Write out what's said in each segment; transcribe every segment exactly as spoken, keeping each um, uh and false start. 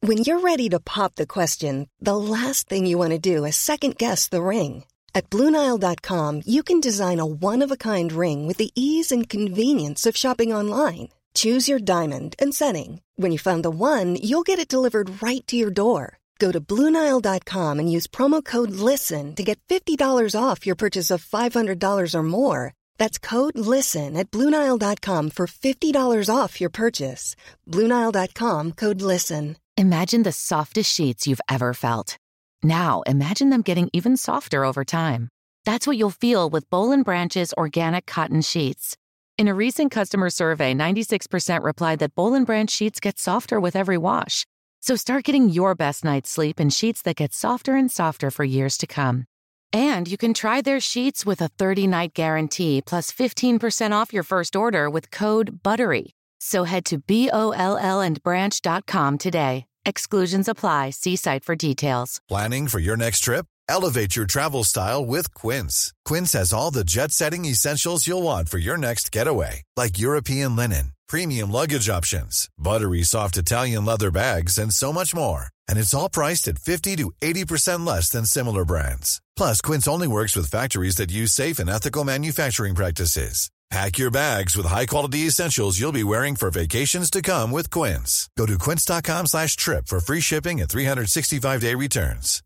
When you're ready to pop the question, the last thing you want to do is second-guess the ring. At Blue Nile dot com, you can design a one-of-a-kind ring with the ease and convenience of shopping online. Choose your diamond and setting. When you find the one, you'll get it delivered right to your door. Go to Blue Nile dot com and use promo code LISTEN to get fifty dollars off your purchase of five hundred dollars or more. That's code LISTEN at Blue Nile dot com for fifty dollars off your purchase. Blue Nile dot com, code LISTEN. Imagine the softest sheets you've ever felt. Now, imagine them getting even softer over time. That's what you'll feel with Boll and Branch's organic cotton sheets. In a recent customer survey, ninety-six percent replied that Boll and Branch sheets get softer with every wash. So start getting your best night's sleep in sheets that get softer and softer for years to come. And you can try their sheets with a thirty-night guarantee plus fifteen percent off your first order with code BUTTERY. So head to B O L L and branch dot com today. Exclusions apply. See site for details. Planning for your next trip? Elevate your travel style with Quince. Quince has all the jet-setting essentials you'll want for your next getaway, like European linen, premium luggage options, buttery soft Italian leather bags, and so much more. And it's all priced at fifty to eighty percent less than similar brands. Plus, Quince only works with factories that use safe and ethical manufacturing practices. Pack your bags with high-quality essentials you'll be wearing for vacations to come with Quince. Go to quince dot com slash trip for free shipping and three sixty-five day returns.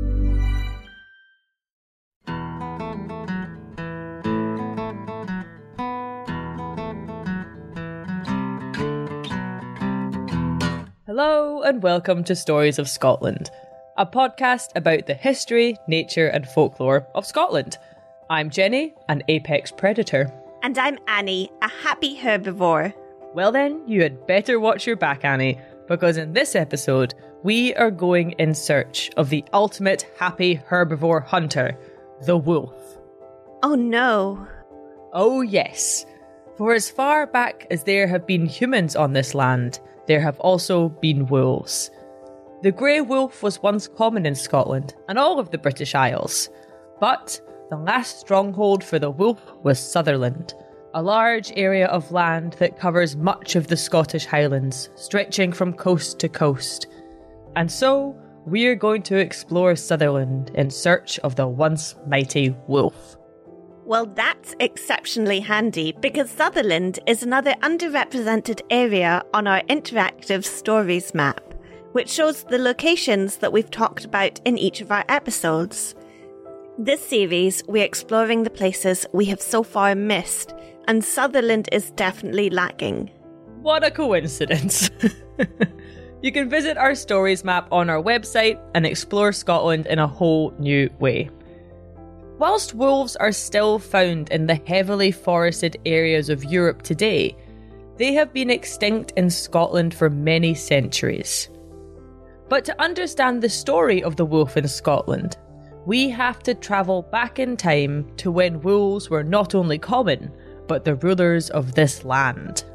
Hello and welcome to Stories of Scotland, a podcast about the history, nature and folklore of Scotland. I'm Jenny, an apex predator. And I'm Annie, a happy herbivore. Well then, you had better watch your back, Annie, because in this episode, we are going in search of the ultimate happy herbivore hunter, the wolf. Oh no. Oh yes. For as far back as there have been humans on this land, there have also been wolves. The grey wolf was once common in Scotland and all of the British Isles, but the last stronghold for the wolf was Sutherland, a large area of land that covers much of the Scottish Highlands, stretching from coast to coast. And so, we're going to explore Sutherland in search of the once mighty wolf. Well, that's exceptionally handy because Sutherland is another underrepresented area on our interactive stories map, which shows the locations that we've talked about in each of our episodes. This series, we're exploring the places we have so far missed, and Sutherland is definitely lacking. What a coincidence! You can visit our stories map on our website and explore Scotland in a whole new way. Whilst wolves are still found in the heavily forested areas of Europe today, they have been extinct in Scotland for many centuries. But to understand the story of the wolf in Scotland, we have to travel back in time to when wolves were not only common, but the rulers of this land.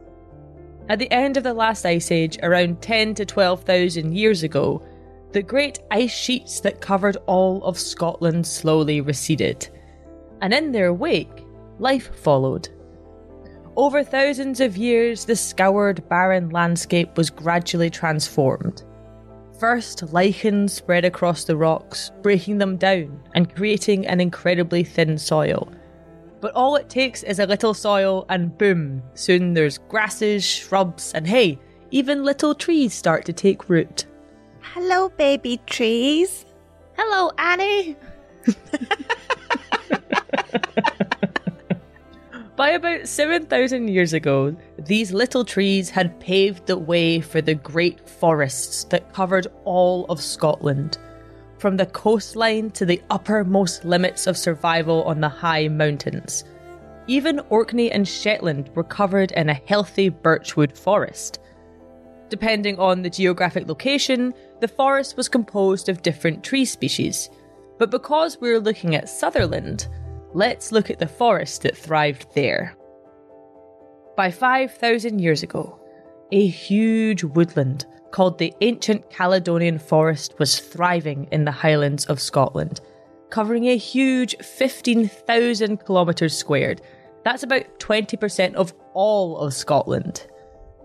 At the end of the last ice age, around ten to twelve thousand years ago, the great ice sheets that covered all of Scotland slowly receded, and in their wake, life followed. Over thousands of years, the scoured, barren landscape was gradually transformed. First, lichen spread across the rocks, breaking them down and creating an incredibly thin soil. But all it takes is a little soil and boom, soon there's grasses, shrubs, and hey, even little trees start to take root. Hello, baby trees. Hello, Annie. By about seven thousand years ago, these little trees had paved the way for the great forests that covered all of Scotland, from the coastline to the uppermost limits of survival on the high mountains. Even Orkney and Shetland were covered in a healthy birchwood forest. Depending on the geographic location, the forest was composed of different tree species. But because we're looking at Sutherland, let's look at the forest that thrived there. By five thousand years ago, a huge woodland called the Ancient Caledonian Forest was thriving in the Highlands of Scotland, covering a huge fifteen thousand kilometres squared. That's about twenty percent of all of Scotland.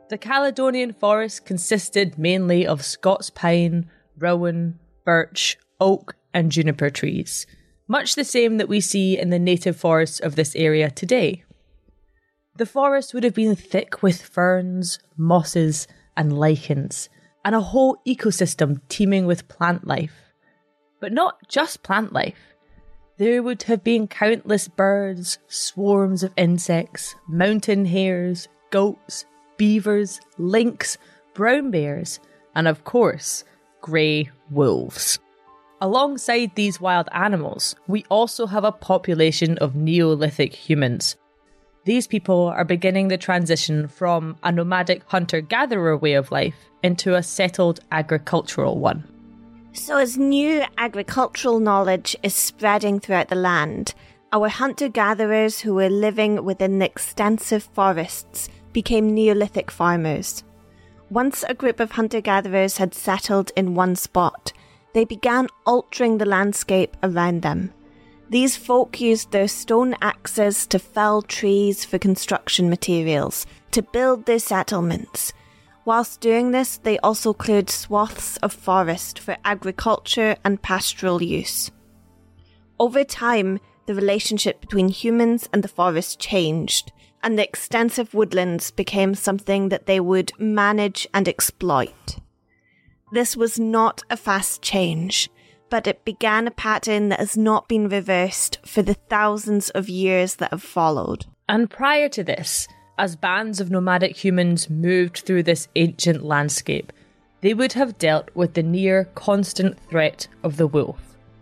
The Caledonian forest consisted mainly of Scots pine, rowan, birch, oak, and juniper trees, much the same that we see in the native forests of this area today. The forest would have been thick with ferns, mosses, and lichens, and a whole ecosystem teeming with plant life. But not just plant life. There would have been countless birds, swarms of insects, mountain hares, goats, beavers, lynx, brown bears, and of course, grey wolves. Alongside these wild animals, we also have a population of Neolithic humans. These people are beginning the transition from a nomadic hunter-gatherer way of life into a settled agricultural one. So as new agricultural knowledge is spreading throughout the land, our hunter-gatherers who were living within the extensive forests became Neolithic farmers. Once a group of hunter-gatherers had settled in one spot, they began altering the landscape around them. These folk used their stone axes to fell trees for construction materials, to build their settlements. Whilst doing this, they also cleared swaths of forest for agriculture and pastoral use. Over time, the relationship between humans and the forest changed, and the extensive woodlands became something that they would manage and exploit. This was not a fast change, but it began a pattern that has not been reversed for the thousands of years that have followed. And prior to this, as bands of nomadic humans moved through this ancient landscape, they would have dealt with the near constant threat of the wolf.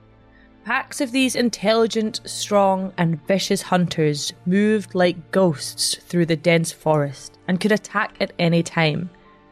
Packs of these intelligent, strong, and vicious hunters moved like ghosts through the dense forest and could attack at any time.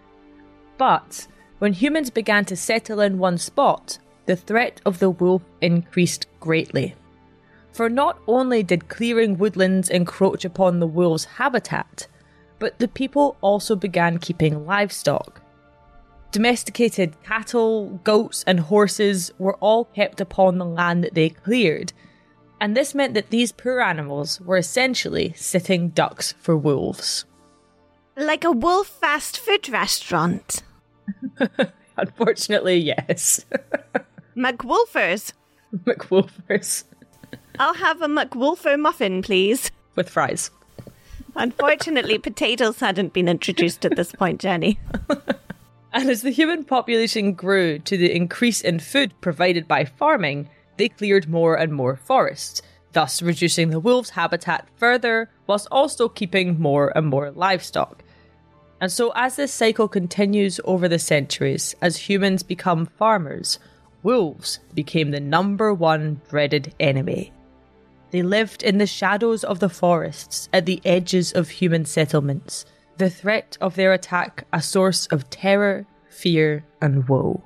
But when humans began to settle in one spot, the threat of the wolf increased greatly. For not only did clearing woodlands encroach upon the wolf's habitat, but the people also began keeping livestock. Domesticated cattle, goats, and horses were all kept upon the land that they cleared, and this meant that these poor animals were essentially sitting ducks for wolves. Like a wolf fast food restaurant. Unfortunately, yes. McWolfers. McWolfers. I'll have a McWolfer muffin, please. With fries. Unfortunately, potatoes hadn't been introduced at this point, Jenny. And as the human population grew to the increase in food provided by farming, they cleared more and more forests, thus reducing the wolf's habitat further, whilst also keeping more and more livestock. And so as this cycle continues over the centuries, as humans become farmers, wolves became the number one dreaded enemy. They lived in the shadows of the forests at the edges of human settlements, the threat of their attack a source of terror, fear, and woe.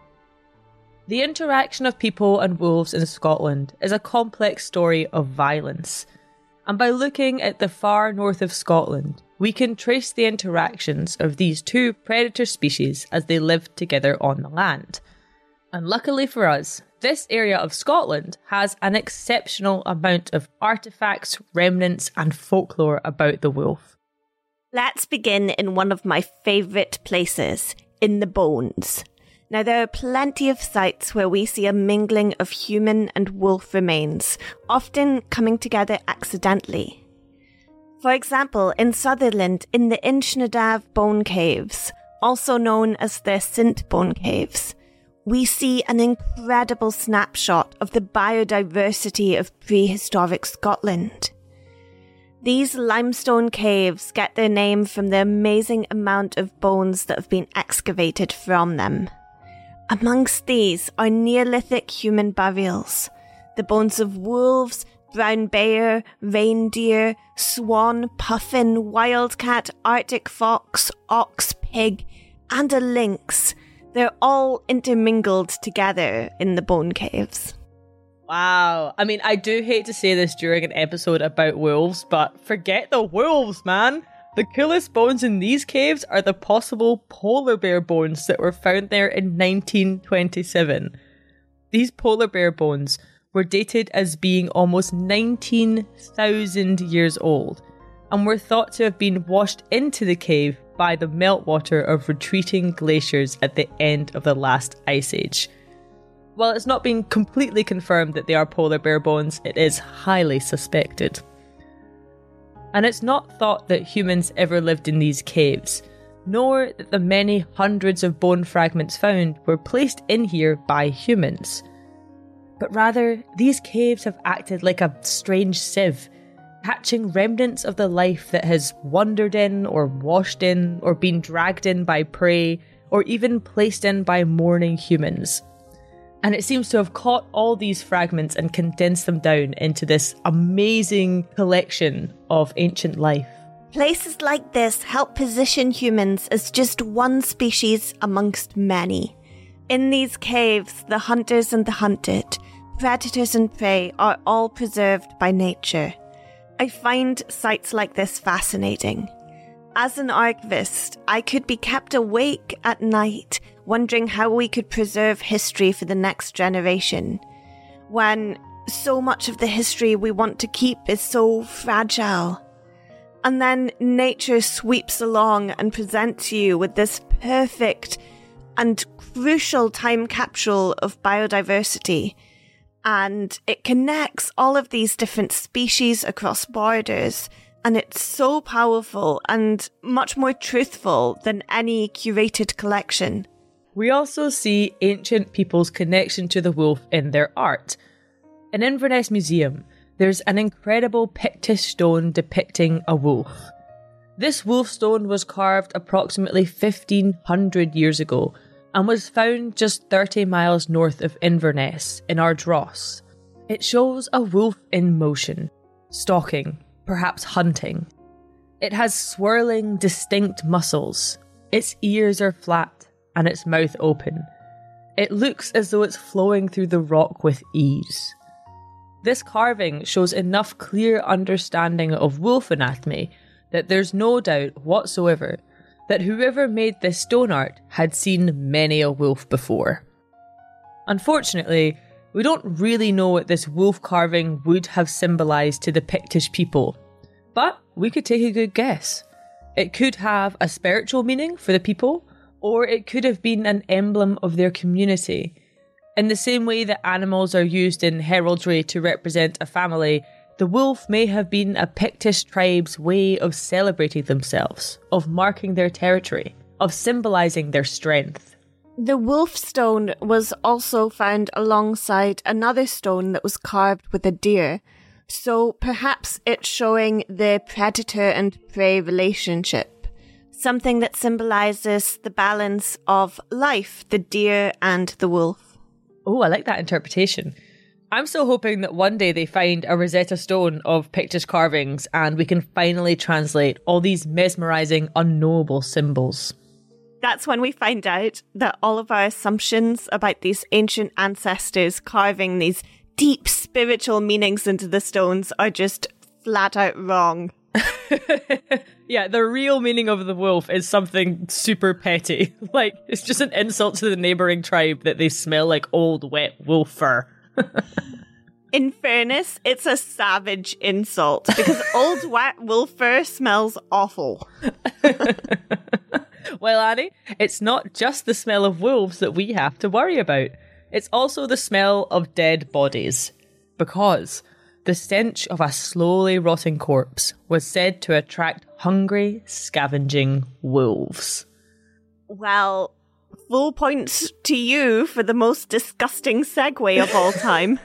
The interaction of people and wolves in Scotland is a complex story of violence, and by looking at the far north of Scotland, we can trace the interactions of these two predator species as they lived together on the land. And luckily for us, this area of Scotland has an exceptional amount of artefacts, remnants, and folklore about the wolf. Let's begin in one of my favourite places, in the Bones. Now, there are plenty of sites where we see a mingling of human and wolf remains, often coming together accidentally. For example, in Sutherland, in the Inchnadav Bone Caves, also known as the Sint Bone Caves, we see an incredible snapshot of the biodiversity of prehistoric Scotland. These limestone caves get their name from the amazing amount of bones that have been excavated from them. Amongst these are Neolithic human burials, the bones of wolves, brown bear, reindeer, swan, puffin, wildcat, Arctic fox, ox, pig, and a lynx. They're all intermingled together in the bone caves. Wow. I mean, I do hate to say this during an episode about wolves, but forget the wolves, man. The coolest bones in these caves are the possible polar bear bones that were found there in nineteen twenty-seven. These polar bear bones were dated as being almost nineteen thousand years old and were thought to have been washed into the cave by the meltwater of retreating glaciers at the end of the last ice age. While it's not been completely confirmed that they are polar bear bones, it is highly suspected. And it's not thought that humans ever lived in these caves, nor that the many hundreds of bone fragments found were placed in here by humans. But rather, these caves have acted like a strange sieve, catching remnants of the life that has wandered in, or washed in, or been dragged in by prey, or even placed in by mourning humans. And it seems to have caught all these fragments and condensed them down into this amazing collection of ancient life. Places like this help position humans as just one species amongst many. In these caves, the hunters and the hunted, predators and prey are all preserved by nature. I find sites like this fascinating. As an archivist, I could be kept awake at night wondering how we could preserve history for the next generation, when so much of the history we want to keep is so fragile. And then nature sweeps along and presents you with this perfect and crucial time capsule of biodiversity. And it connects all of these different species across borders. And it's so powerful and much more truthful than any curated collection. We also see ancient people's connection to the wolf in their art. In Inverness Museum, there's an incredible Pictish stone depicting a wolf. This wolf stone was carved approximately fifteen hundred years ago and was found just thirty miles north of Inverness in Ardross. It shows a wolf in motion, stalking, perhaps hunting. It has swirling, distinct muscles. Its ears are flat and its mouth open. It looks as though it's flowing through the rock with ease. This carving shows enough clear understanding of wolf anatomy that there's no doubt whatsoever that whoever made this stone art had seen many a wolf before. Unfortunately, we don't really know what this wolf carving would have symbolised to the Pictish people, but we could take a good guess. It could have a spiritual meaning for the people, or it could have been an emblem of their community. In the same way that animals are used in heraldry to represent a family, the wolf may have been a Pictish tribe's way of celebrating themselves, of marking their territory, of symbolising their strength. The wolf stone was also found alongside another stone that was carved with a deer, so perhaps it's showing the predator and prey relationship. Something that symbolises the balance of life, the deer and the wolf. Oh, I like that interpretation. I'm still hoping that one day they find a Rosetta Stone of Pictish carvings and we can finally translate all these mesmerising, unknowable symbols. That's when we find out that all of our assumptions about these ancient ancestors carving these deep spiritual meanings into the stones are just flat out wrong. Yeah, the real meaning of the wolf is something super petty. Like, it's just an insult to the neighbouring tribe that they smell like old, wet wolf fur. In fairness, it's a savage insult, because old, wet wolf fur smells awful. Well, Annie, it's not just the smell of wolves that we have to worry about. It's also the smell of dead bodies. Because the stench of a slowly rotting corpse was said to attract hungry, scavenging wolves. Well, full points to you for the most disgusting segue of all time.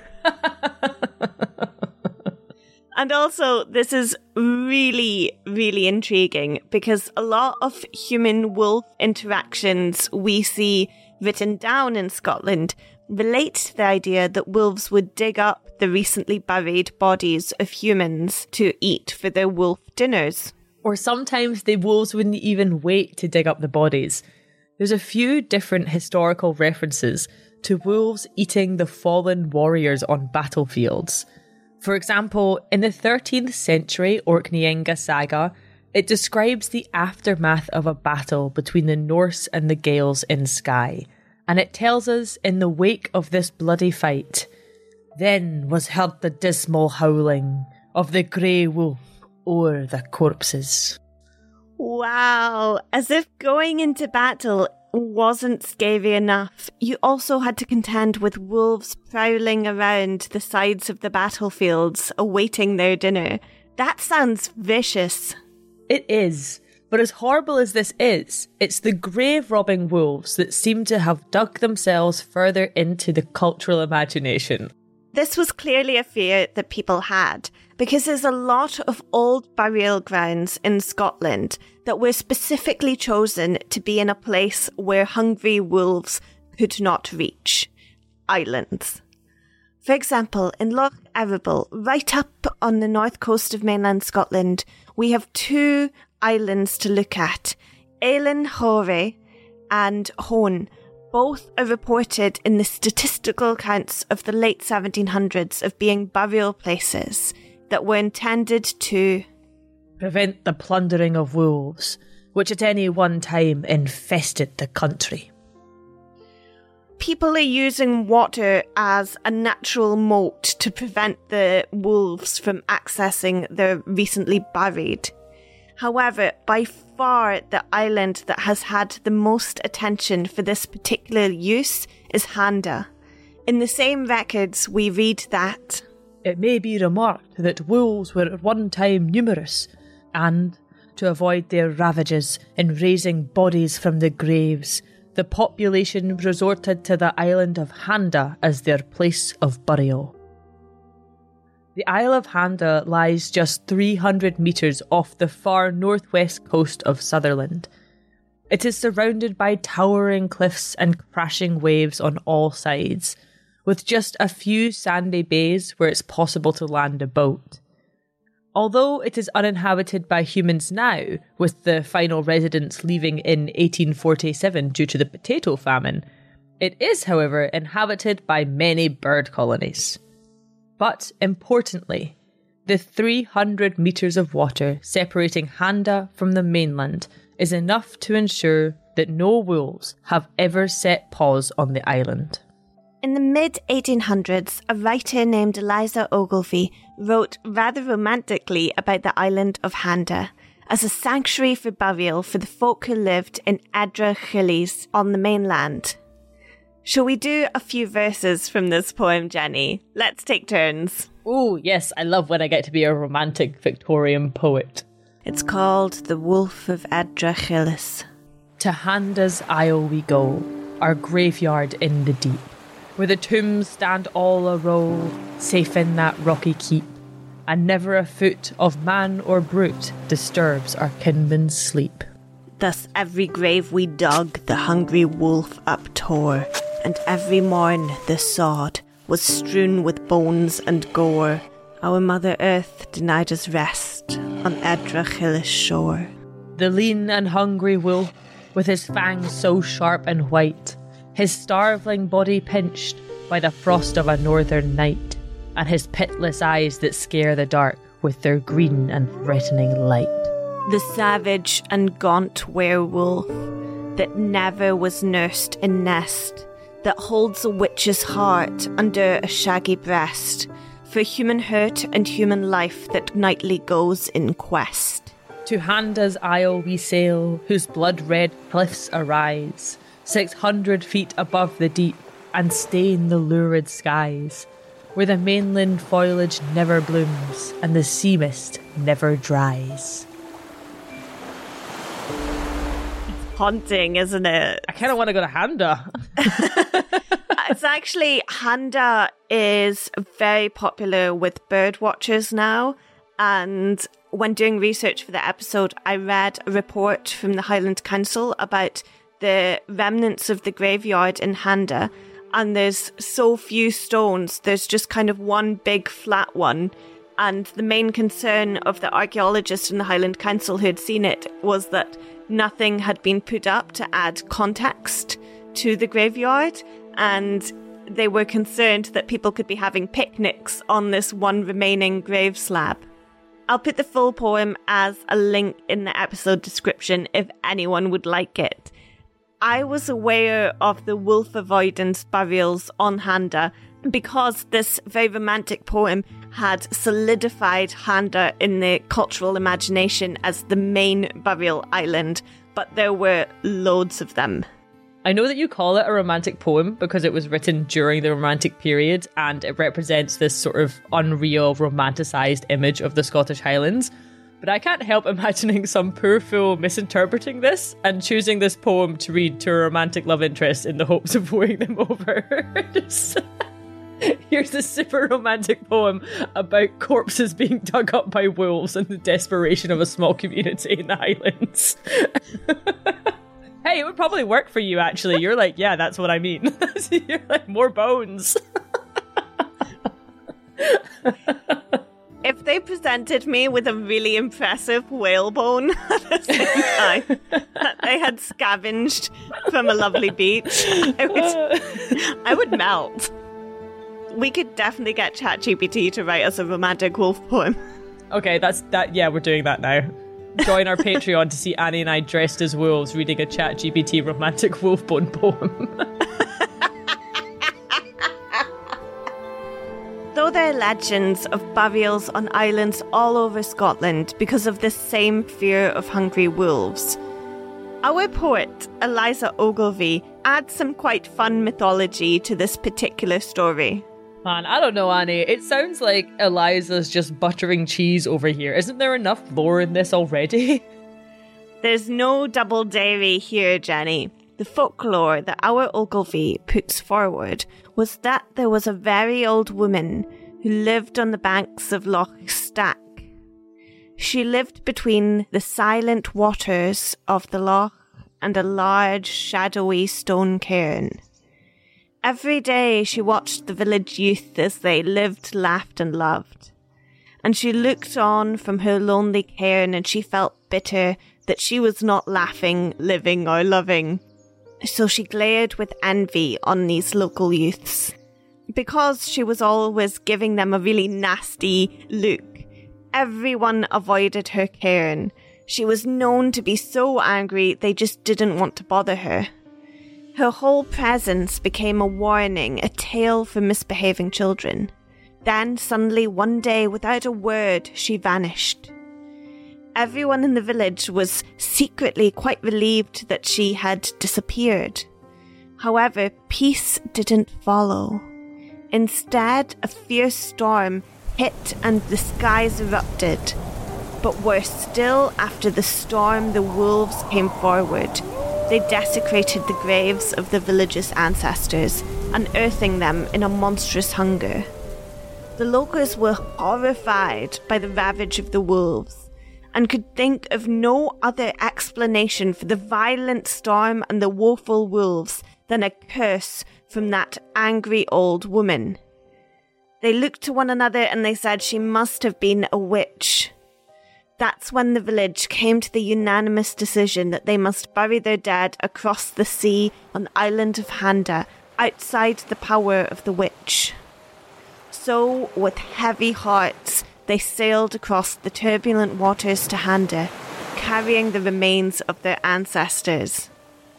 And also, this is really, really intriguing because a lot of human-wolf interactions we see written down in Scotland relate to the idea that wolves would dig up the recently buried bodies of humans to eat for their wolf dinners. Or sometimes the wolves wouldn't even wait to dig up the bodies. There's a few different historical references to wolves eating the fallen warriors on battlefields. For example, in the thirteenth century Orkneyinga saga, it describes the aftermath of a battle between the Norse and the Gaels in Skye, and it tells us in the wake of this bloody fight, then was heard the dismal howling of the grey wolf o'er the corpses. Wow, as if going into battle wasn't scary enough, you also had to contend with wolves prowling around the sides of the battlefields, awaiting their dinner. That sounds vicious. It is, but as horrible as this is, it's the grave-robbing wolves that seem to have dug themselves further into the cultural imagination. This was clearly a fear that people had, because there's a lot of old burial grounds in Scotland that were specifically chosen to be in a place where hungry wolves could not reach. Islands. For example, in Loch Erible, right up on the north coast of mainland Scotland, we have two islands to look at, Eilean Hoare and Hone. Both are reported in the statistical accounts of the late seventeen hundreds of being burial places that were intended to prevent the plundering of wolves, which at any one time infested the country. People are using water as a natural moat to prevent the wolves from accessing their recently buried. However, by far the island that has had the most attention for this particular use is Handa. In the same records, we read that it may be remarked that wolves were at one time numerous, and, to avoid their ravages in raising bodies from the graves, the population resorted to the island of Handa as their place of burial. The Isle of Handa lies just three hundred metres off the far northwest coast of Sutherland. It is surrounded by towering cliffs and crashing waves on all sides, with just a few sandy bays where it's possible to land a boat. Although it is uninhabited by humans now, with the final residents leaving in eighteen forty-seven due to the potato famine, it is, however, inhabited by many bird colonies. But importantly, the three hundred metres of water separating Handa from the mainland is enough to ensure that no wolves have ever set paws on the island. In the mid eighteen hundreds, a writer named Eliza Ogilvie wrote rather romantically about the island of Handa as a sanctuary for burial for the folk who lived in Edra Chillies on the mainland. Shall we do a few verses from this poem, Jenny? Let's take turns. Oh, yes, I love when I get to be a romantic Victorian poet. It's called The Wolf of Edra Chillies. To Handa's isle we go, our graveyard in the deep, where the tombs stand all a row, safe in that rocky keep, and never a foot of man or brute disturbs our kinmen's sleep. Thus every grave we dug the hungry wolf uptore, and every morn the sod was strewn with bones and gore. Our Mother Earth denied us rest on Edra Chillies shore. The lean and hungry wolf, with his fangs so sharp and white, his starveling body pinched by the frost of a northern night, and his pitless eyes that scare the dark with their green and threatening light. The savage and gaunt werewolf that never was nursed in nest, that holds a witch's heart under a shaggy breast, for human hurt and human life that nightly goes in quest. To Handa's isle we sail, whose blood-red cliffs arise, six hundred feet above the deep, and stain the lurid skies, where the mainland foliage never blooms, and the sea mist never dries. Haunting, isn't it? I kind of want to go to Handa. It's actually, Handa is very popular with bird watchers now, and when doing research for the episode, I read a report from the Highland Council about the remnants of the graveyard in Handa, and there's so few stones, there's just kind of one big flat one, and the main concern of the archaeologists in the Highland Council who had seen it was that nothing had been put up to add context to the graveyard, and they were concerned that people could be having picnics on this one remaining grave slab. I'll put the full poem as a link in the episode description if anyone would like it. I was aware of the wolf avoidance burials on Handa because this very romantic poem had solidified Handa in the cultural imagination as the main burial island, but there were loads of them. I know that you call it a romantic poem because it was written during the Romantic period and it represents this sort of unreal, romanticised image of the Scottish Highlands. But I can't help imagining some poor fool misinterpreting this and choosing this poem to read to a romantic love interest in the hopes of wooing them over. Just, here's a super romantic poem about corpses being dug up by wolves and the desperation of a small community in the Highlands. Hey, it would probably work for you, actually. You're like, yeah, that's what I mean. You're like, more bones. If they presented me with a really impressive whalebone at the same time that they had scavenged from a lovely beach, I would, I would melt. We could definitely get ChatGPT to write us a romantic wolf poem. Okay, that's that. Yeah, we're doing that now. Join our Patreon to see Annie and I dressed as wolves reading a ChatGPT romantic wolfbone poem. Though there are legends of burials on islands all over Scotland because of this same fear of hungry wolves, our poet, Eliza Ogilvie, adds some quite fun mythology to this particular story. Man, I don't know, Annie. It sounds like Eliza's just buttering cheese over here. Isn't there enough lore in this already? There's no double dairy here, Jenny. The folklore that our Ogilvie puts forward was that there was a very old woman who lived on the banks of Loch Stack. She lived between the silent waters of the loch and a large, shadowy stone cairn. Every day she watched the village youth as they lived, laughed and loved. And she looked on from her lonely cairn and she felt bitter that she was not laughing, living or loving. So she glared with envy on these local youths. Because she was always giving them a really nasty look, everyone avoided her cairn. She was known to be so angry they just didn't want to bother her. Her whole presence became a warning, a tale for misbehaving children. Then suddenly one day, without a word, she vanished. Everyone in the village was secretly quite relieved that she had disappeared. However, peace didn't follow. Instead, a fierce storm hit and the skies erupted. But worse still, after the storm, the wolves came forward. They desecrated the graves of the village's ancestors, unearthing them in a monstrous hunger. The locals were horrified by the ravage of the wolves, and could think of no other explanation for the violent storm and the woeful wolves than a curse from that angry old woman. They looked to one another and they said she must have been a witch. That's when the village came to the unanimous decision that they must bury their dead across the sea on the island of Handa, outside the power of the witch. So, with heavy hearts, they sailed across the turbulent waters to Handa, carrying the remains of their ancestors.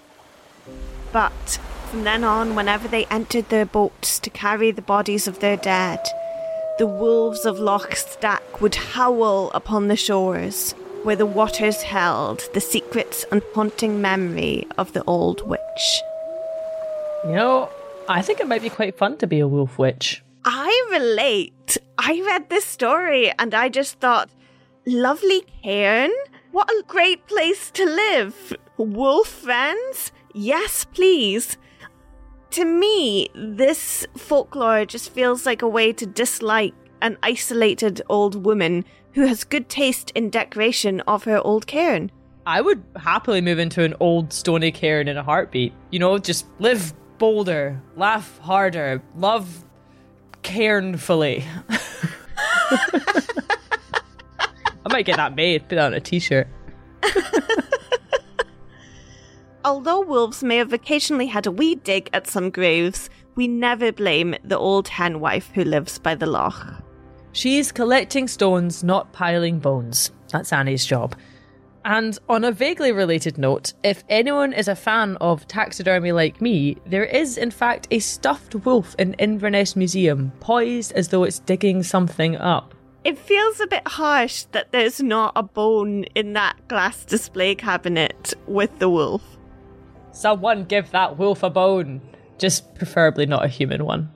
But from then on, whenever they entered their boats to carry the bodies of their dead, the wolves of Loch Stack would howl upon the shores, where the waters held the secrets and haunting memory of the old witch. You know, I think it might be quite fun to be a wolf witch. I relate. I read this story and I just thought, lovely cairn? What a great place to live. Wolf friends? Yes, please. To me, this folklore just feels like a way to dislike an isolated old woman who has good taste in decoration of her old cairn. I would happily move into an old stony cairn in a heartbeat. You know, just live bolder, laugh harder, love cairnfully. I might get that made, put that on a t-shirt. Although wolves may have occasionally had a wee dig at some graves, we never blame the old hen wife who lives by the loch. She's collecting stones, not piling bones. That's Annie's job. And on a vaguely related note, if anyone is a fan of taxidermy like me, there is in fact a stuffed wolf in Inverness Museum, poised as though it's digging something up. It feels a bit harsh that there's not a bone in that glass display cabinet with the wolf. Someone give that wolf a bone. Just preferably not a human one.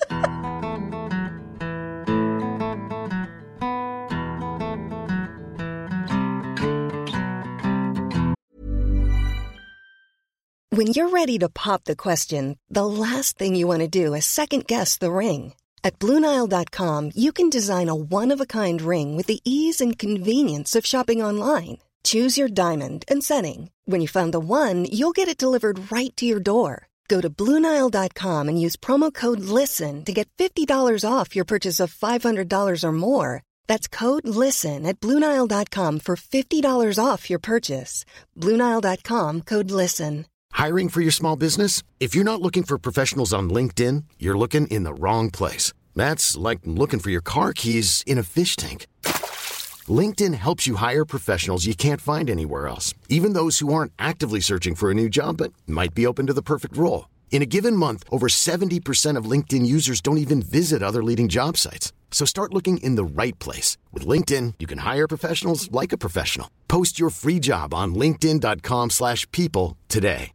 When you're ready to pop the question, the last thing you want to do is second-guess the ring. At Blue Nile dot com, you can design a one-of-a-kind ring with the ease and convenience of shopping online. Choose your diamond and setting. When you find the one, you'll get it delivered right to your door. Go to Blue Nile dot com and use promo code LISTEN to get fifty dollars off your purchase of five hundred dollars or more. That's code LISTEN at Blue Nile dot com for fifty dollars off your purchase. Blue Nile dot com, code LISTEN. Hiring for your small business? If you're not looking for professionals on LinkedIn, you're looking in the wrong place. That's like looking for your car keys in a fish tank. LinkedIn helps you hire professionals you can't find anywhere else, even those who aren't actively searching for a new job but might be open to the perfect role. In a given month, over seventy percent of LinkedIn users don't even visit other leading job sites. So start looking in the right place. With LinkedIn, you can hire professionals like a professional. Post your free job on linkedin dot com slash people today.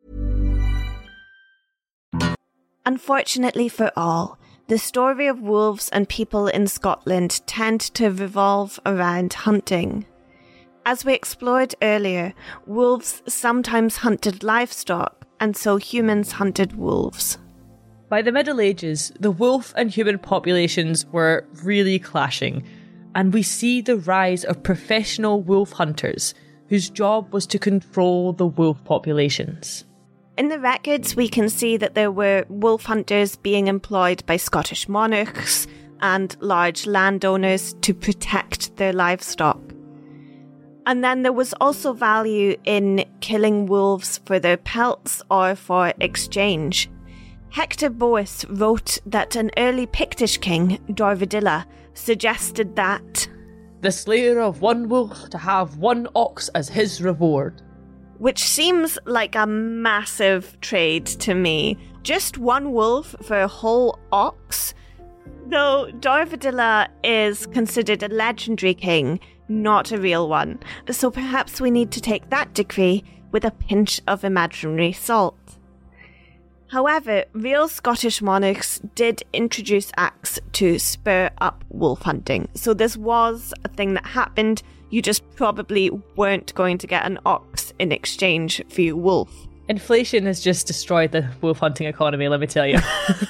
Unfortunately for all, the story of wolves and people in Scotland tend to revolve around hunting. As we explored earlier, wolves sometimes hunted livestock, and so humans hunted wolves. By the Middle Ages, the wolf and human populations were really clashing, and we see the rise of professional wolf hunters whose job was to control the wolf populations. In the records, we can see that there were wolf hunters being employed by Scottish monarchs and large landowners to protect their livestock. And then there was also value in killing wolves for their pelts or for exchange. Hector Boas wrote that an early Pictish king, Dorvadilla, suggested that the slayer of one wolf to have one ox as his reward. Which seems like a massive trade to me. Just one wolf for a whole ox? Though Dorvadilla is considered a legendary king, not a real one, so perhaps we need to take that decree with a pinch of imaginary salt. However, real Scottish monarchs did introduce acts to spur up wolf hunting, so this was a thing that happened. You just probably weren't going to get an ox in exchange for your wolf. Inflation has just destroyed the wolf hunting economy, let me tell you.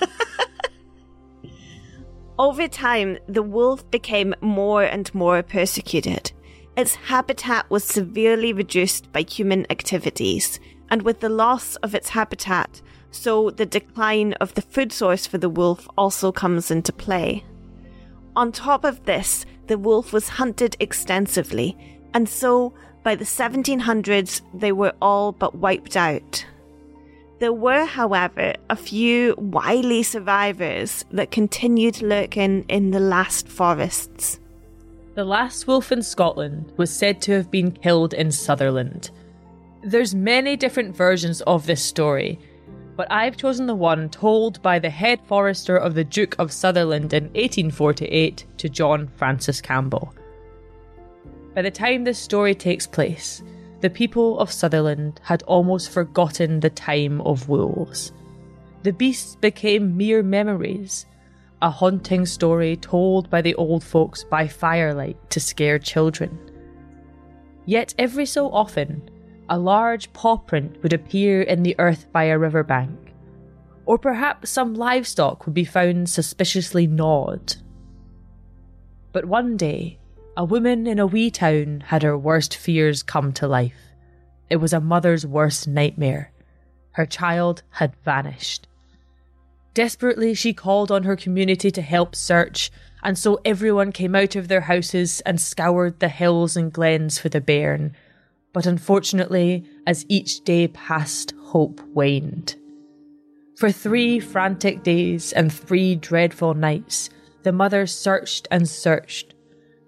Over time, the wolf became more and more persecuted. Its habitat was severely reduced by human activities, and with the loss of its habitat, so the decline of the food source for the wolf also comes into play. On top of this, the wolf was hunted extensively, and so by the seventeen hundreds they were all but wiped out. There were, however, a few wily survivors that continued lurking in the last forests. The last wolf in Scotland was said to have been killed in Sutherland. There's many different versions of this story, but I've chosen the one told by the head forester of the Duke of Sutherland in eighteen forty-eight to John Francis Campbell. By the time this story takes place, the people of Sutherland had almost forgotten the time of wolves. The beasts became mere memories, a haunting story told by the old folks by firelight to scare children. Yet every so often, a large paw print would appear in the earth by a riverbank, or perhaps some livestock would be found suspiciously gnawed. But one day, a woman in a wee town had her worst fears come to life. It was a mother's worst nightmare. Her child had vanished. Desperately, she called on her community to help search, and so everyone came out of their houses and scoured the hills and glens for the bairn. But unfortunately, as each day passed, hope waned. For three frantic days and three dreadful nights, the mother searched and searched,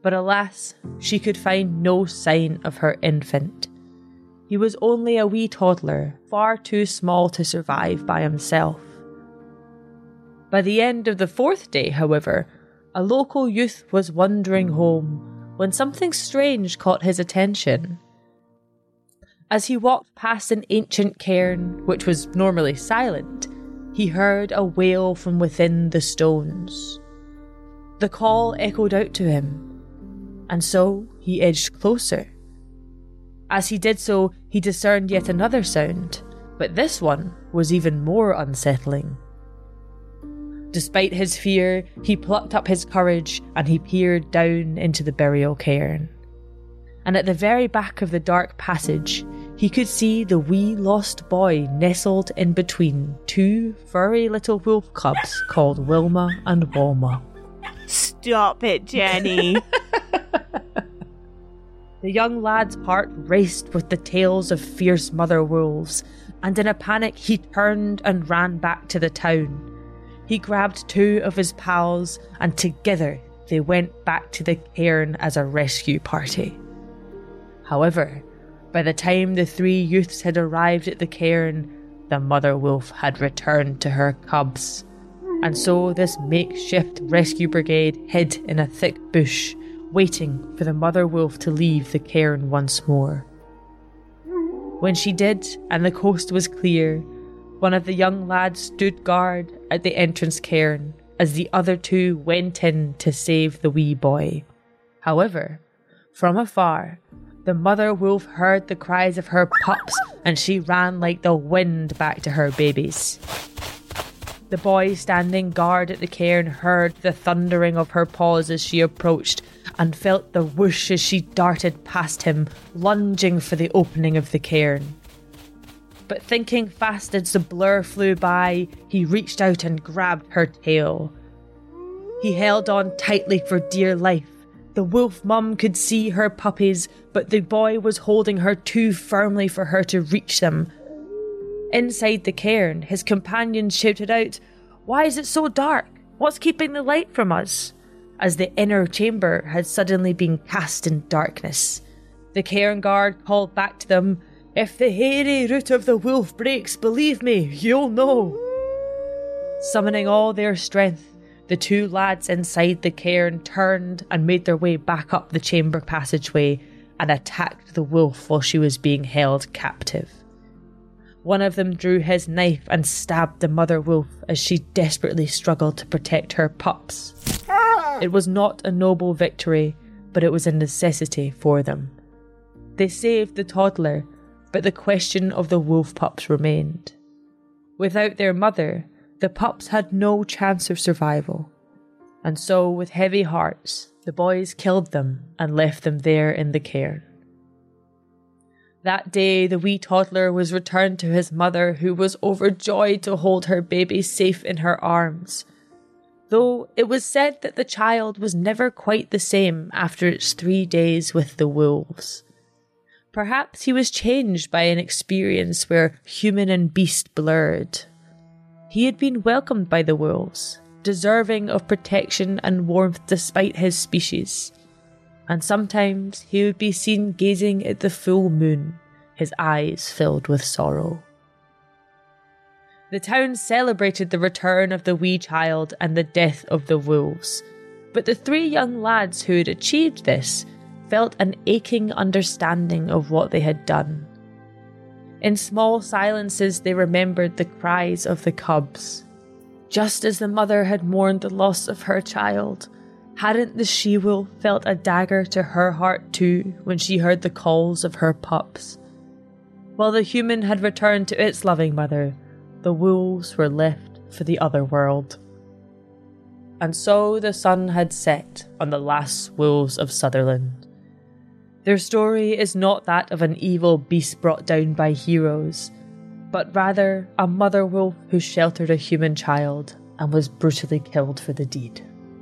But alas, she could find no sign of her infant. He was only a wee toddler, far too small to survive by himself. By the end of the fourth day, however, a local youth was wandering home when something strange caught his attention. As he walked past an ancient cairn, which was normally silent, he heard a wail from within the stones. The call echoed out to him, and so he edged closer. As he did so, he discerned yet another sound, but this one was even more unsettling. Despite his fear, he plucked up his courage and he peered down into the burial cairn. And at the very back of the dark passage, he could see the wee lost boy nestled in between two furry little wolf cubs called Wilma and Walma. Stop it, Jenny. The young lad's heart raced with the tales of fierce mother wolves, and in a panic he turned and ran back to the town. He grabbed two of his pals, and together they went back to the cairn as a rescue party. However, by the time the three youths had arrived at the cairn, the mother wolf had returned to her cubs, and so this makeshift rescue brigade hid in a thick bush, waiting for the mother wolf to leave the cairn once more. When she did, and the coast was clear, one of the young lads stood guard at the entrance cairn as the other two went in to save the wee boy. However, from afar, the mother wolf heard the cries of her pups and she ran like the wind back to her babies. The boy standing guard at the cairn heard the thundering of her paws as she approached and felt the whoosh as she darted past him, lunging for the opening of the cairn. But thinking fast as the blur flew by, he reached out and grabbed her tail. He held on tightly for dear life. The wolf mum could see her puppies, but the boy was holding her too firmly for her to reach them. Inside the cairn, his companions shouted out, "Why is it so dark? What's keeping the light from us?" As the inner chamber had suddenly been cast in darkness. The cairn guard called back to them, "If the hairy root of the wolf breaks, believe me, you'll know." Summoning all their strength, the two lads inside the cairn turned and made their way back up the chamber passageway and attacked the wolf while she was being held captive. One of them drew his knife and stabbed the mother wolf as she desperately struggled to protect her pups. It was not a noble victory, but it was a necessity for them. They saved the toddler, but the question of the wolf pups remained. Without their mother, the pups had no chance of survival, and so with heavy hearts, the boys killed them and left them there in the cairn. That day, the wee toddler was returned to his mother, who was overjoyed to hold her baby safe in her arms, though it was said that the child was never quite the same after its three days with the wolves. Perhaps he was changed by an experience where human and beast blurred. He had been welcomed by the wolves, deserving of protection and warmth despite his species. And sometimes he would be seen gazing at the full moon, his eyes filled with sorrow. The town celebrated the return of the wee child and the death of the wolves, but the three young lads who had achieved this felt an aching understanding of what they had done. In small silences they remembered the cries of the cubs. Just as the mother had mourned the loss of her child, hadn't the she-wolf felt a dagger to her heart too when she heard the calls of her pups? While the human had returned to its loving mother, the wolves were left for the other world. And so the sun had set on the last wolves of Sutherland. Their story is not that of an evil beast brought down by heroes, but rather a mother wolf who sheltered a human child and was brutally killed for the deed.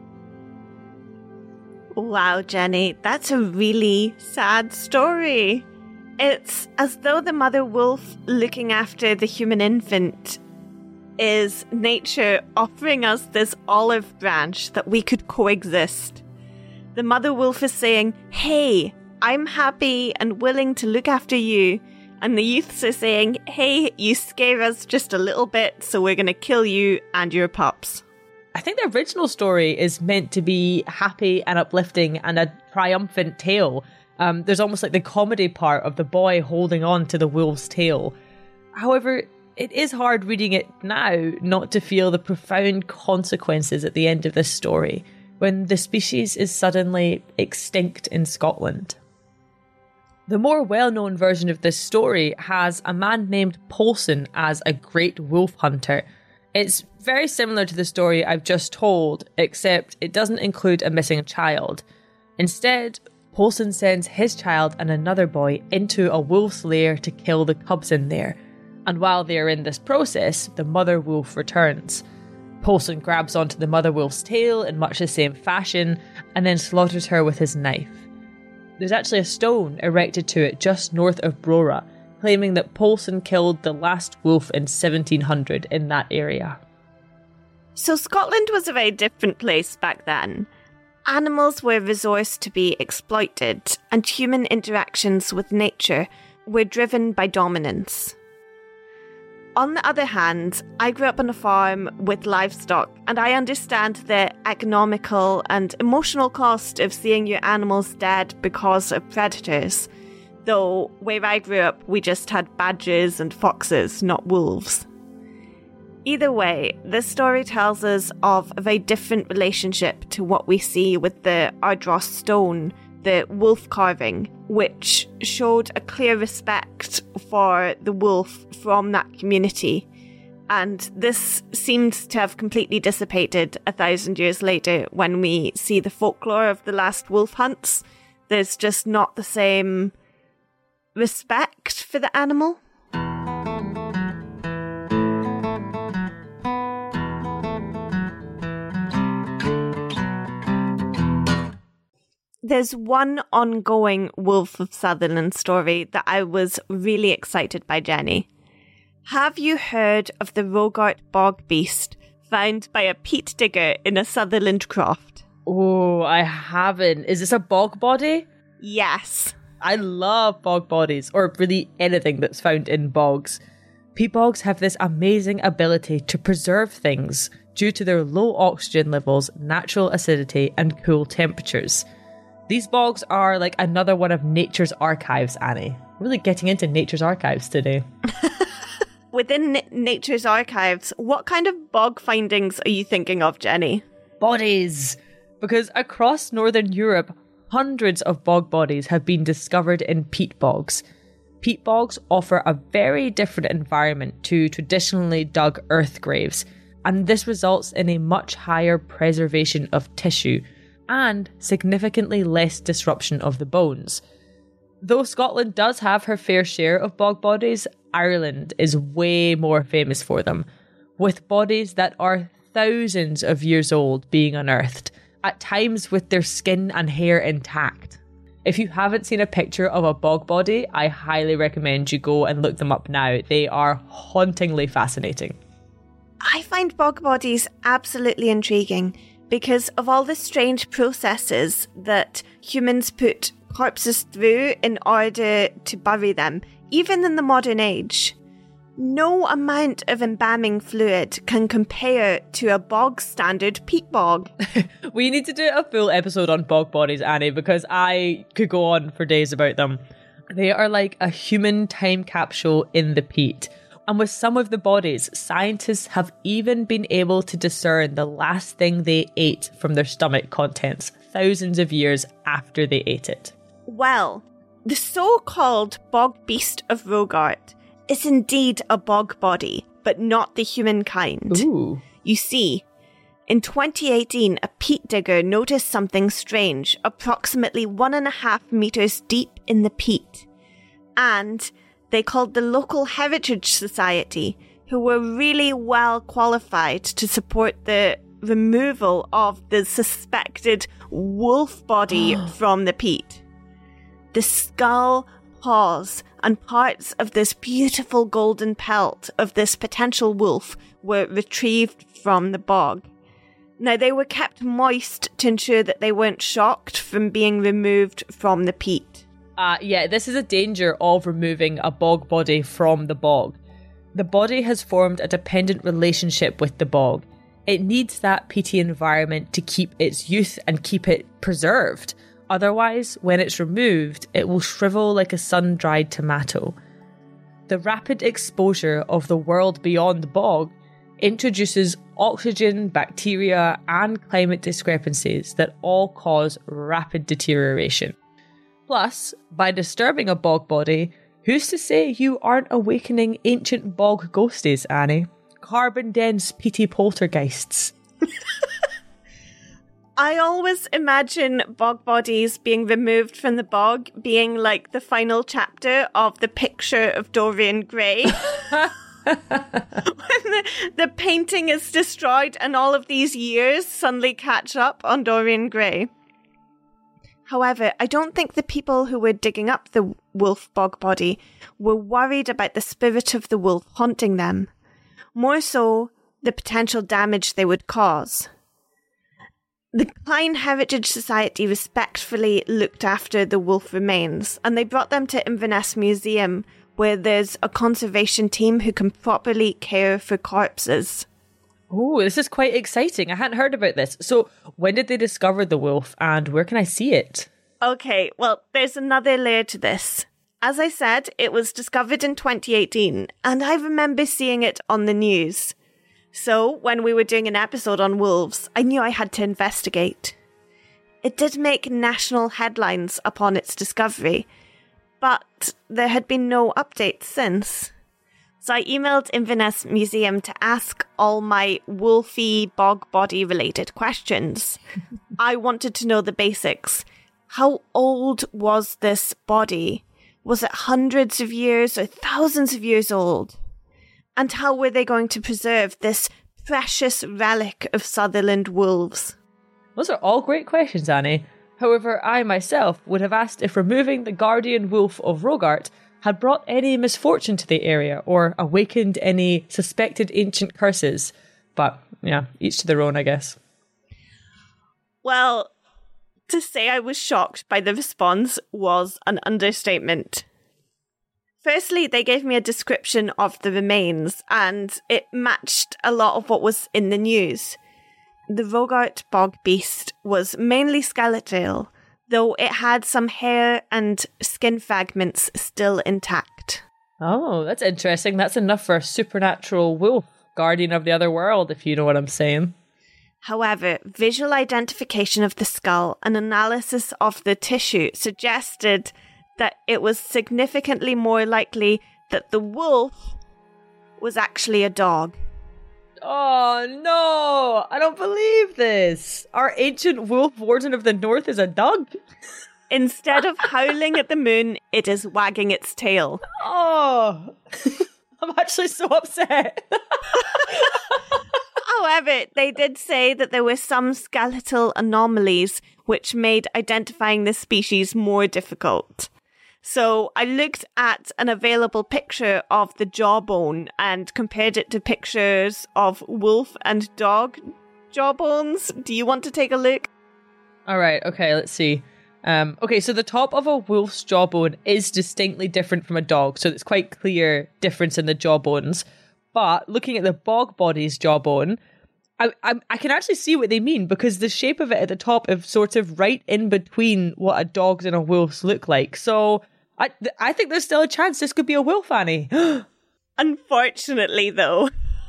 Wow, Jenny, that's a really sad story. It's as though the mother wolf looking after the human infant is nature offering us this olive branch that we could coexist. The mother wolf is saying, "Hey, I'm happy and willing to look after you." And the youths are saying, "Hey, you scare us just a little bit, so we're going to kill you and your pups." I think the original story is meant to be happy and uplifting and a triumphant tale. Um, there's almost like the comedy part of the boy holding on to the wolf's tail. However, it is hard reading it now not to feel the profound consequences at the end of this story, when the species is suddenly extinct in Scotland. The more well-known version of this story has a man named Poulsen as a great wolf hunter. It's very similar to the story I've just told, except it doesn't include a missing child. Instead, Poulsen sends his child and another boy into a wolf's lair to kill the cubs in there, and while they are in this process, the mother wolf returns. Poulsen grabs onto the mother wolf's tail in much the same fashion, and then slaughters her with his knife. There's actually a stone erected to it just north of Brora, claiming that Poulsen killed the last wolf in seventeen hundred in that area. So Scotland was a very different place back then. Animals were a resource to be exploited, and human interactions with nature were driven by dominance. On the other hand, I grew up on a farm with livestock, and I understand the economical and emotional cost of seeing your animals dead because of predators. Though, where I grew up, we just had badgers and foxes, not wolves. Either way, this story tells us of a very different relationship to what we see with the Ardross stone, the wolf carving, which showed a clear respect for the wolf from that community. And this seems to have completely dissipated a thousand years later when we see the folklore of the last wolf hunts. There's just not the same respect for the animal. There's one ongoing Wolf of Sutherland story that I was really excited by, Jenny. Have you heard of the Rogart bog beast found by a peat digger in a Sutherland croft? Oh, I haven't. Is this a bog body? Yes. I love bog bodies, or really anything that's found in bogs. Peat bogs have this amazing ability to preserve things due to their low oxygen levels, natural acidity, and cool temperatures. These bogs are like another one of nature's archives, Annie. Really getting into nature's archives today. Within n- nature's archives, what kind of bog findings are you thinking of, Jenny? Bodies! Because across northern Europe, hundreds of bog bodies have been discovered in peat bogs. Peat bogs offer a very different environment to traditionally dug earth graves, and this results in a much higher preservation of tissue and significantly less disruption of the bones. Though Scotland does have her fair share of bog bodies, Ireland is way more famous for them, with bodies that are thousands of years old being unearthed, at times with their skin and hair intact. If you haven't seen a picture of a bog body, I highly recommend you go and look them up now. They are hauntingly fascinating. I find bog bodies absolutely intriguing because of all the strange processes that humans put corpses through in order to bury them, even in the modern age. No amount of embalming fluid can compare to a bog standard peat bog. We need to do a full episode on bog bodies, Annie, because I could go on for days about them. They are like a human time capsule in the peat. And with some of the bodies, scientists have even been able to discern the last thing they ate from their stomach contents thousands of years after they ate it. Well, the so-called bog beast of Rogart is indeed a bog body, but not the human kind. Ooh. You see, in twenty eighteen, a peat digger noticed something strange, approximately one and a half meters deep in the peat. And they called the local Heritage Society, who were really well qualified to support the removal of the suspected wolf body from the peat. The skull, paws, and parts of this beautiful golden pelt of this potential wolf were retrieved from the bog. Now, they were kept moist to ensure that they weren't shocked from being removed from the peat. Uh, yeah, this is a danger of removing a bog body from the bog. The body has formed a dependent relationship with the bog. It needs that peaty environment to keep its youth and keep it preserved. Otherwise, when it's removed, it will shrivel like a sun-dried tomato. The rapid exposure of the world beyond the bog introduces oxygen, bacteria, and climate discrepancies that all cause rapid deterioration. Plus, by disturbing a bog body, who's to say you aren't awakening ancient bog ghosties, Annie? Carbon-dense peaty poltergeists. I always imagine bog bodies being removed from the bog being like the final chapter of The Picture of Dorian Gray. When the, the painting is destroyed and all of these years suddenly catch up on Dorian Gray. However, I don't think the people who were digging up the wolf bog body were worried about the spirit of the wolf haunting them. More so, the potential damage they would cause. The Klein Heritage Society respectfully looked after the wolf remains, and they brought them to Inverness Museum, where there's a conservation team who can properly care for corpses. Oh, this is quite exciting. I hadn't heard about this. So, when did they discover the wolf, and where can I see it? Okay, well, there's another layer to this. As I said, it was discovered in twenty eighteen, and I remember seeing it on the news. So, when we were doing an episode on wolves, I knew I had to investigate. It did make national headlines upon its discovery, but there had been no updates since. So I emailed Inverness Museum to ask all my wolfy bog body related questions. I wanted to know the basics. How old was this body? Was it hundreds of years or thousands of years old? And how were they going to preserve this precious relic of Sutherland wolves? Those are all great questions, Annie. However, I myself would have asked if removing the guardian wolf of Rogart had brought any misfortune to the area or awakened any suspected ancient curses. But, yeah, each to their own, I guess. Well, to say I was shocked by the response was an understatement. Firstly, they gave me a description of the remains, and it matched a lot of what was in the news. The Rogart bog beast was mainly skeletal, though it had some hair and skin fragments still intact. Oh, that's interesting. That's enough for a supernatural wolf, guardian of the other world, if you know what I'm saying. However, visual identification of the skull and analysis of the tissue suggested that it was significantly more likely that the wolf was actually a dog. Oh no, I don't believe this. Our ancient wolf warden of the north is a dog? Instead of howling at the moon, it is wagging its tail. Oh, I'm actually so upset. However, they did say that there were some skeletal anomalies which made identifying this species more difficult. So I looked at an available picture of the jawbone and compared it to pictures of wolf and dog jawbones. Do you want to take a look? All right, okay, let's see. Um, okay, so the top of a wolf's jawbone is distinctly different from a dog, so it's quite clear difference in the jawbones. But looking at the bog body's jawbone, I, I I can actually see what they mean, because the shape of it at the top is sort of right in between what a dog's and a wolf's look like. So I I think there's still a chance this could be a wolf, Annie. Unfortunately, though,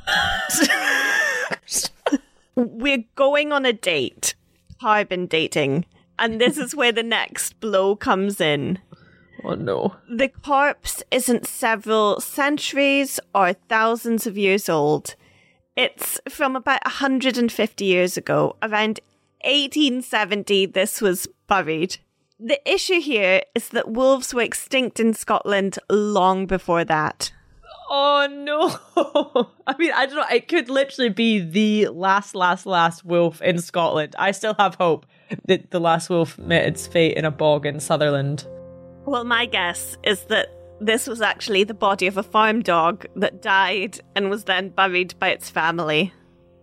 we're going on a date, carbon dating, and this is where the next blow comes in. Oh no. The corpse isn't several centuries or thousands of years old. It's from about one hundred fifty years ago. Around eighteen seventy, this was buried. The issue here is that wolves were extinct in Scotland long before that. Oh no. I mean, I don't know. It could literally be the last, last, last wolf in Scotland. I still have hope that the last wolf met its fate in a bog in Sutherland. Well, my guess is that this was actually the body of a farm dog that died and was then buried by its family.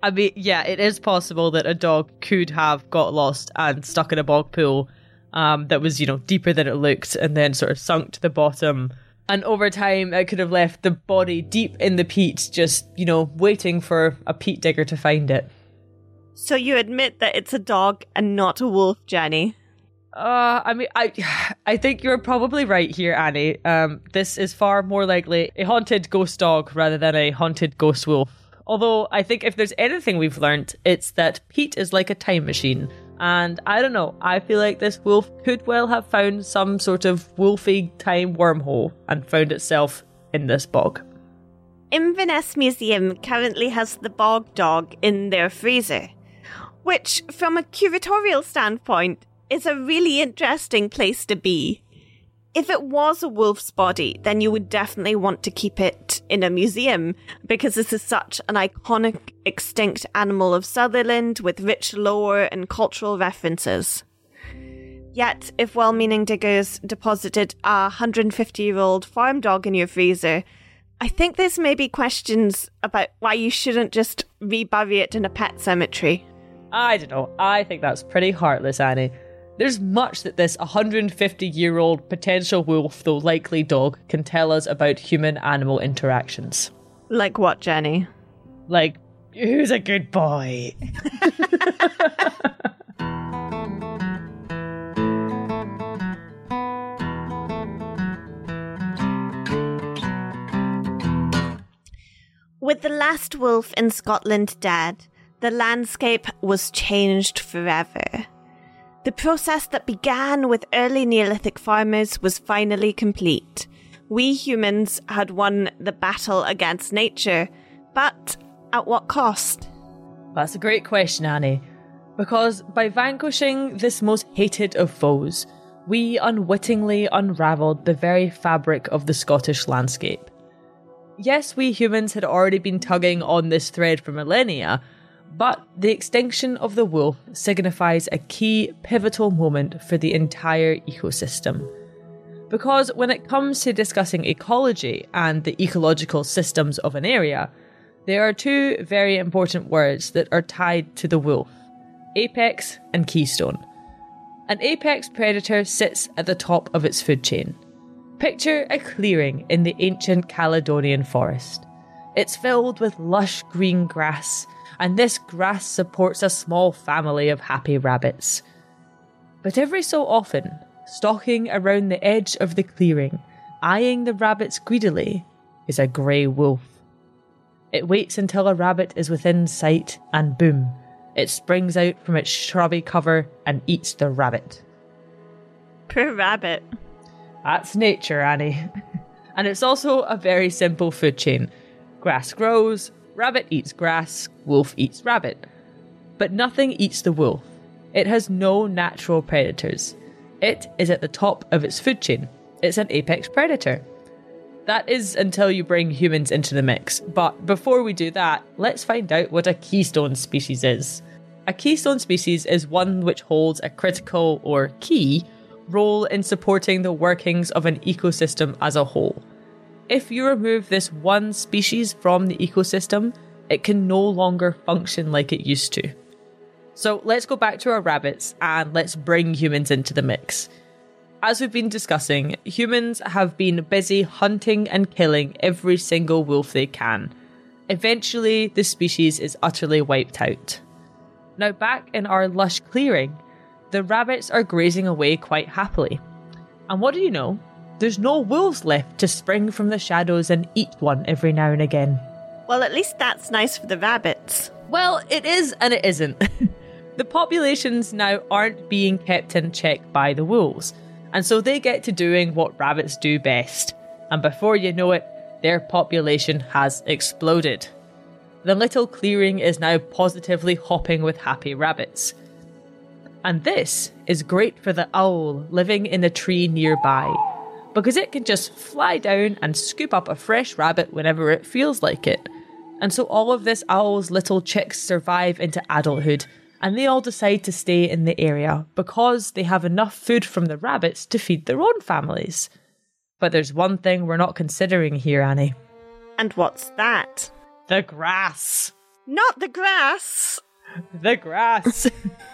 I mean, yeah, it is possible that a dog could have got lost and stuck in a bog pool um, that was, you know, deeper than it looked and then sort of sunk to the bottom. And over time, it could have left the body deep in the peat, just, you know, waiting for a peat digger to find it. So you admit that it's a dog and not a wolf, Jenny? Uh, I mean, I I think you're probably right here, Annie. Um, this is far more likely a haunted ghost dog rather than a haunted ghost wolf. Although, I think if there's anything we've learnt, it's that peat is like a time machine. And I don't know, I feel like this wolf could well have found some sort of wolfy time wormhole and found itself in this bog. Inverness Museum currently has the bog dog in their freezer, which, from a curatorial standpoint, is a really interesting place to be. If it was a wolf's body, then you would definitely want to keep it in a museum, because this is such an iconic extinct animal of Sutherland with rich lore and cultural references. Yet, if well-meaning diggers deposited a one hundred fifty-year-old farm dog in your freezer, I think there's maybe questions about why you shouldn't just rebury it in a pet cemetery. I don't know. I think that's pretty heartless, Annie. There's much that this one hundred fifty-year-old potential wolf, though likely dog, can tell us about human-animal interactions. Like what, Jenny? Like, who's a good boy? With the last wolf in Scotland dead, the landscape was changed forever. The process that began with early Neolithic farmers was finally complete. We humans had won the battle against nature, but at what cost? That's a great question, Annie. Because by vanquishing this most hated of foes, we unwittingly unravelled the very fabric of the Scottish landscape. Yes, we humans had already been tugging on this thread for millennia, but the extinction of the wolf signifies a key pivotal moment for the entire ecosystem. Because when it comes to discussing ecology and the ecological systems of an area, there are two very important words that are tied to the wolf: apex and keystone. An apex predator sits at the top of its food chain. Picture a clearing in the ancient Caledonian forest. It's filled with lush green grass, and this grass supports a small family of happy rabbits. But every so often, stalking around the edge of the clearing, eyeing the rabbits greedily, is a grey wolf. It waits until a rabbit is within sight, and boom, it springs out from its shrubby cover and eats the rabbit. Poor rabbit. That's nature, Annie. And it's also a very simple food chain. Grass grows, rabbit eats grass, wolf eats rabbit. But nothing eats the wolf. It has no natural predators. It is at the top of its food chain. It's an apex predator. That is until you bring humans into the mix. But before we do that, let's find out what a keystone species is. A keystone species is one which holds a critical, or key, role in supporting the workings of an ecosystem as a whole. If you remove this one species from the ecosystem, it can no longer function like it used to. So let's go back to our rabbits and let's bring humans into the mix. As we've been discussing, humans have been busy hunting and killing every single wolf they can. Eventually, the species is utterly wiped out. Now back in our lush clearing, the rabbits are grazing away quite happily. And what do you know? There's no wolves left to spring from the shadows and eat one every now and again. Well, at least that's nice for the rabbits. Well, it is and it isn't. The populations now aren't being kept in check by the wolves, and so they get to doing what rabbits do best. And before you know it, their population has exploded. The little clearing is now positively hopping with happy rabbits. And this is great for the owl living in a tree nearby, because it can just fly down and scoop up a fresh rabbit whenever it feels like it. And so all of this owl's little chicks survive into adulthood, and they all decide to stay in the area because they have enough food from the rabbits to feed their own families. But there's one thing we're not considering here, Annie. And what's that? The grass. Not the grass! The grass!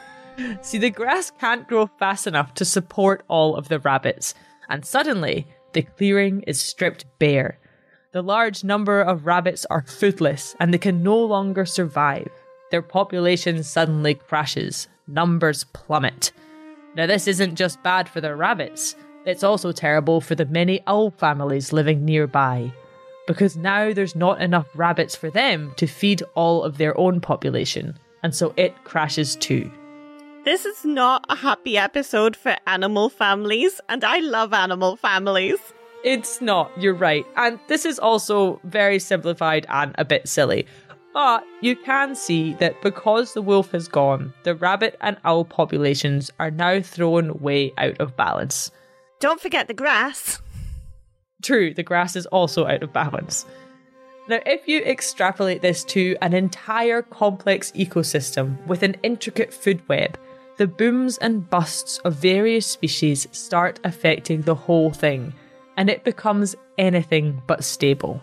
See, the grass can't grow fast enough to support all of the rabbits, and suddenly, the clearing is stripped bare. The large number of rabbits are foodless, and they can no longer survive. Their population suddenly crashes. Numbers plummet. Now, this isn't just bad for the rabbits, it's also terrible for the many owl families living nearby, because now there's not enough rabbits for them to feed all of their own population, and so it crashes too. This is not a happy episode for animal families, and I love animal families. It's not, you're right, and this is also very simplified and a bit silly. But you can see that because the wolf has gone, the rabbit and owl populations are now thrown way out of balance. Don't forget the grass. True, the grass is also out of balance. Now, if you extrapolate this to an entire complex ecosystem with an intricate food web, the booms and busts of various species start affecting the whole thing, and it becomes anything but stable.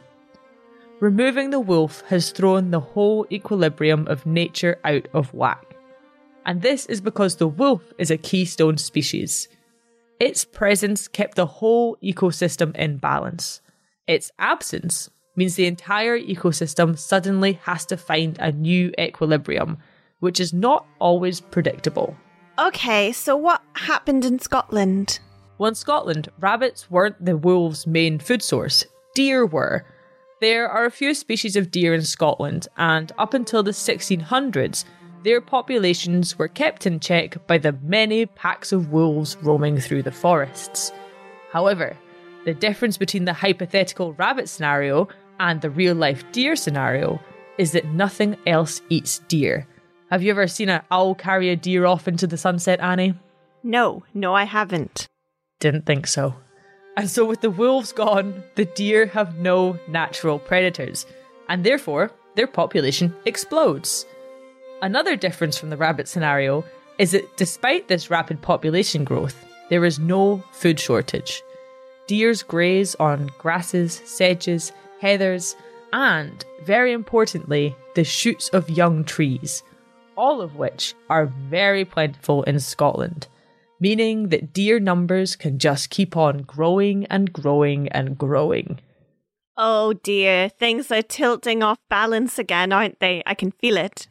Removing the wolf has thrown the whole equilibrium of nature out of whack. And this is because the wolf is a keystone species. Its presence kept the whole ecosystem in balance. Its absence means the entire ecosystem suddenly has to find a new equilibrium, which is not always predictable. Okay, so what happened in Scotland? Well, in Scotland, rabbits weren't the wolves' main food source. Deer were. There are a few species of deer in Scotland, and up until the sixteen hundreds, their populations were kept in check by the many packs of wolves roaming through the forests. However, the difference between the hypothetical rabbit scenario and the real-life deer scenario is that nothing else eats deer. Have you ever seen an owl carry a deer off into the sunset, Annie? No, no I haven't. Didn't think so. And so with the wolves gone, the deer have no natural predators, and therefore their population explodes. Another difference from the rabbit scenario is that despite this rapid population growth, there is no food shortage. Deers graze on grasses, sedges, heathers, and, very importantly, the shoots of young trees, all of which are very plentiful in Scotland, meaning that deer numbers can just keep on growing and growing and growing. Oh dear, things are tilting off balance again, aren't they? I can feel it.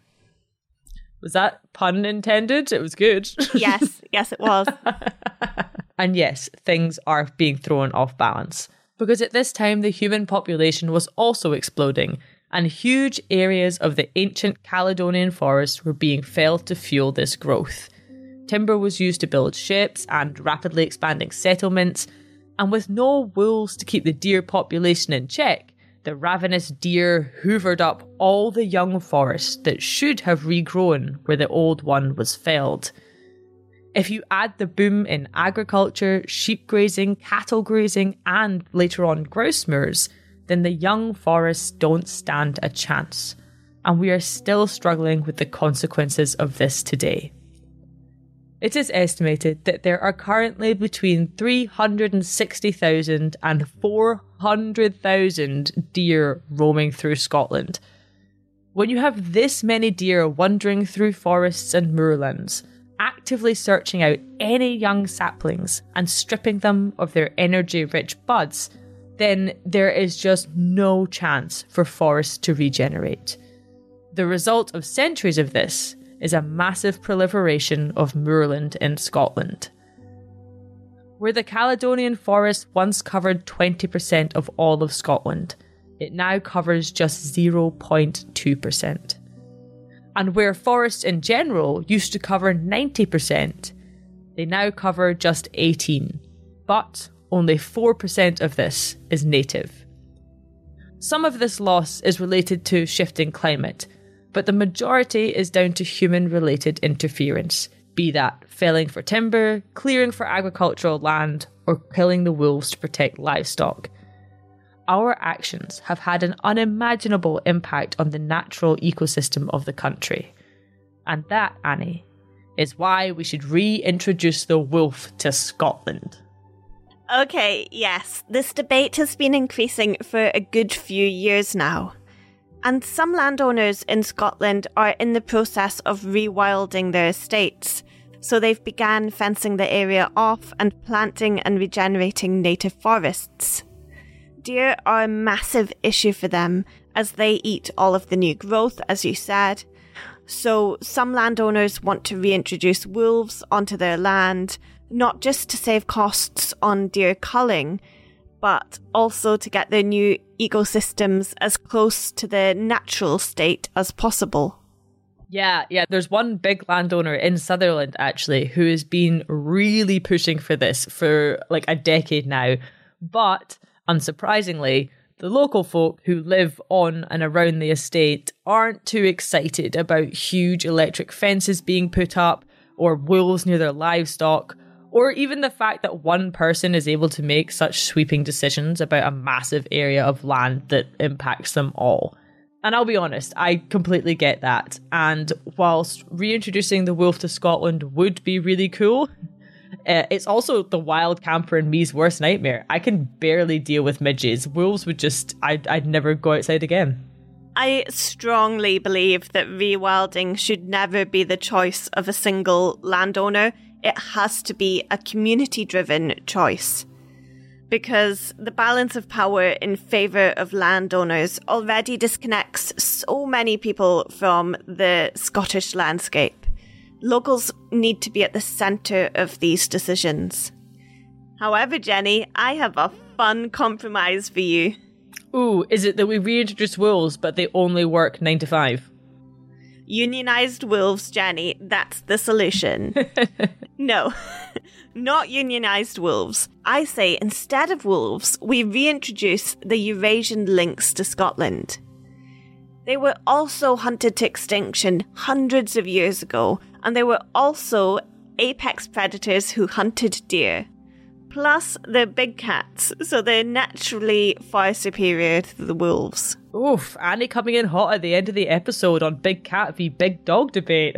Was that pun intended? It was good. Yes, yes it was. And yes, things are being thrown off balance. Because at this time, the human population was also exploding, and huge areas of the ancient Caledonian forest were being felled to fuel this growth. Timber was used to build ships and rapidly expanding settlements, and with no wolves to keep the deer population in check, the ravenous deer hoovered up all the young forest that should have regrown where the old one was felled. If you add the boom in agriculture, sheep grazing, cattle grazing, and later on grouse moors, then the young forests don't stand a chance, and we are still struggling with the consequences of this today. It is estimated that there are currently between three hundred sixty thousand and four hundred thousand deer roaming through Scotland. When you have this many deer wandering through forests and moorlands, actively searching out any young saplings and stripping them of their energy-rich buds, then there is just no chance for forests to regenerate. The result of centuries of this is a massive proliferation of moorland in Scotland. Where the Caledonian forest once covered twenty percent of all of Scotland, it now covers just zero point two percent. And where forests in general used to cover ninety percent, they now cover just eighteen percent, but only four percent of this is native. Some of this loss is related to shifting climate, but the majority is down to human-related interference, be that felling for timber, clearing for agricultural land, or killing the wolves to protect livestock. Our actions have had an unimaginable impact on the natural ecosystem of the country. And that, Annie, is why we should reintroduce the wolf to Scotland. Okay, yes, this debate has been increasing for a good few years now. And some landowners in Scotland are in the process of rewilding their estates. So they've began fencing the area off and planting and regenerating native forests. Deer are a massive issue for them as they eat all of the new growth, as you said. So some landowners want to reintroduce wolves onto their land, not just to save costs on deer culling, but also to get their new ecosystems as close to the natural state as possible. Yeah, yeah, there's one big landowner in Sutherland, actually, who has been really pushing for this for like a decade now. But, unsurprisingly, the local folk who live on and around the estate aren't too excited about huge electric fences being put up, or wolves near their livestock, or even the fact that one person is able to make such sweeping decisions about a massive area of land that impacts them all. And I'll be honest, I completely get that. And whilst reintroducing the wolf to Scotland would be really cool, uh, it's also the wild camper in me's worst nightmare. I can barely deal with midges. Wolves would just, I'd, I'd never go outside again. I strongly believe that rewilding should never be the choice of a single landowner. It has to be a community-driven choice. Because the balance of power in favour of landowners already disconnects so many people from the Scottish landscape. Locals need to be at the centre of these decisions. However, Jenny, I have a fun compromise for you. Ooh, is it that we reintroduce wolves, but they only work nine to five? Unionised wolves, Jenny, that's the solution. No, not unionised wolves. I say instead of wolves, we reintroduce the Eurasian lynx to Scotland. They were also hunted to extinction hundreds of years ago, and they were also apex predators who hunted deer. Plus, they're big cats, so they're naturally far superior to the wolves. Oof, Annie coming in hot at the end of the episode on big cat v big dog debate.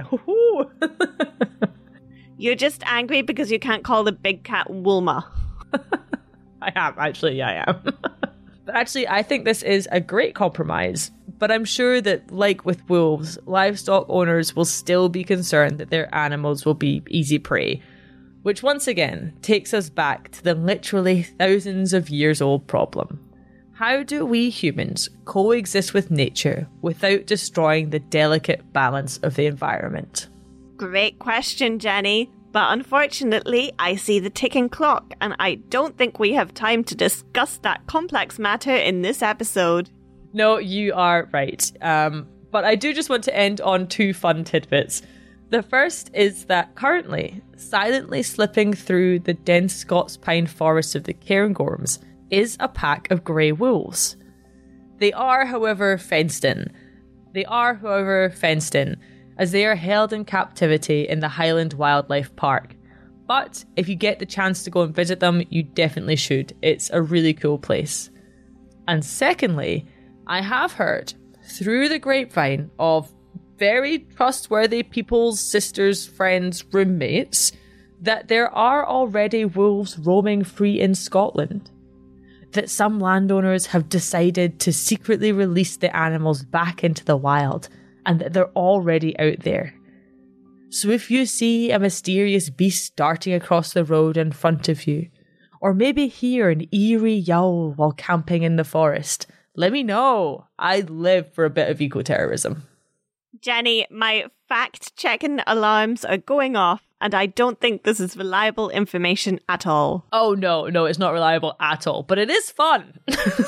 You're just angry because you can't call the big cat Wilma. I am, actually, yeah, I am. But actually, I think this is a great compromise. But I'm sure that, like with wolves, livestock owners will still be concerned that their animals will be easy prey. Which once again takes us back to the literally thousands of years old problem. How do we humans coexist with nature without destroying the delicate balance of the environment? Great question, Jenny. But unfortunately, I see the ticking clock, and I don't think we have time to discuss that complex matter in this episode. No, you are right. Um, but I do just want to end on two fun tidbits. The first is that currently, silently slipping through the dense Scots pine forests of the Cairngorms is a pack of grey wolves. They are, however, fenced in. They are, however, fenced in, as they are held in captivity in the Highland Wildlife Park. But if you get the chance to go and visit them, you definitely should. It's a really cool place. And secondly, I have heard, through the grapevine of very trustworthy people's sisters, friends, roommates, that there are already wolves roaming free in Scotland. That some landowners have decided to secretly release the animals back into the wild, and that they're already out there. So if you see a mysterious beast darting across the road in front of you, or maybe hear an eerie yowl while camping in the forest, let me know. I'd live for a bit of eco-terrorism. Jenny, my fact-checking alarms are going off, and I don't think this is reliable information at all. Oh, no, no, it's not reliable at all, but it is fun.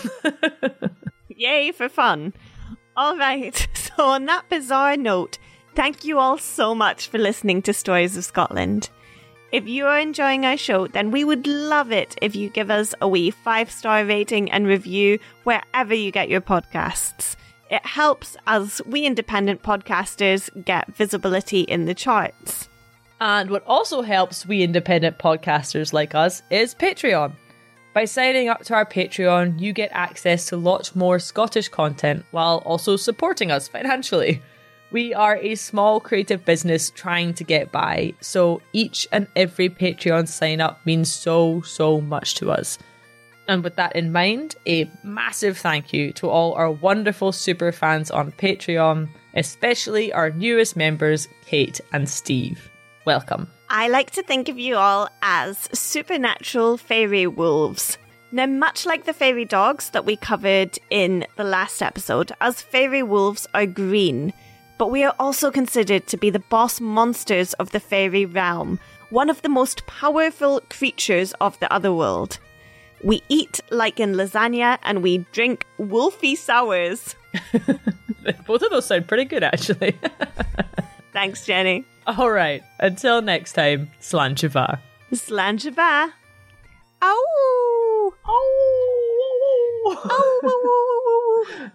Yay for fun. All right, so on that bizarre note, thank you all so much for listening to Stories of Scotland. If you are enjoying our show, then we would love it if you give us a wee five-star rating and review wherever you get your podcasts. It helps as we independent podcasters get visibility in the charts. And what also helps we independent podcasters like us is Patreon. By signing up to our Patreon, you get access to lots more Scottish content while also supporting us financially. We are a small creative business trying to get by, so each and every Patreon sign up means so, so much to us. And with that in mind, a massive thank you to all our wonderful super fans on Patreon, especially our newest members, Kate and Steve. Welcome. I like to think of you all as supernatural fairy wolves. Now, much like the fairy dogs that we covered in the last episode, us fairy wolves are green, but we are also considered to be the boss monsters of the fairy realm, one of the most powerful creatures of the otherworld. We eat like in lasagna, and we drink wolfy sours. Both of those sound pretty good, actually. Thanks, Jenny. All right. Until next time, Slanchava. Slanchava. Ow! Oh! Ow!